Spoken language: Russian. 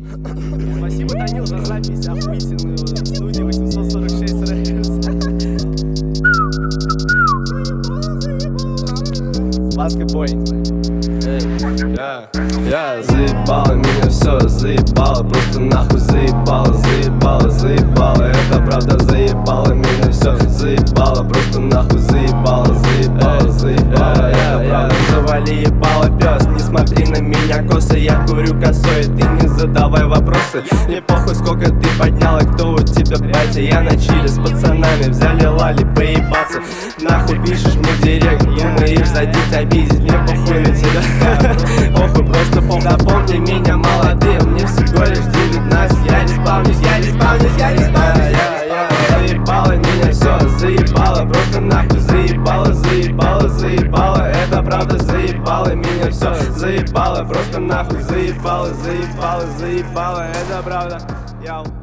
Спасибо, Данил, за запись охуительную в студии 846 Records. Баскетбой. Я заебало, меня все заебало, просто нахуй заебало, заебало, заебало. Это правда заебало, меня все заебало, просто нахуй заебало, заебало, заебало. Это правда. Завали ебало, пес, не смотри на меня косо, я курю косой, ты не задавай вопросы. Мне похуй, сколько ты поднял и кто у тебя батя. Я на чиле с пацанами, взяли лали поебаться. Нахуй пишешь мне в директ, думаешь задеть, обидеть, мне похуй на тебя. Похуй, просто похуй. Запомни меня молодым, мне всего лишь 19. Я не спавнюсь, я не спавнюсь, я не спавнюсь. Заебало меня все, заебало, просто нахуй заебало, заебало, заебало. Это правда заебало, меня все заебало, просто нахуй заебало, заебало, заебало. Это правда. Яу.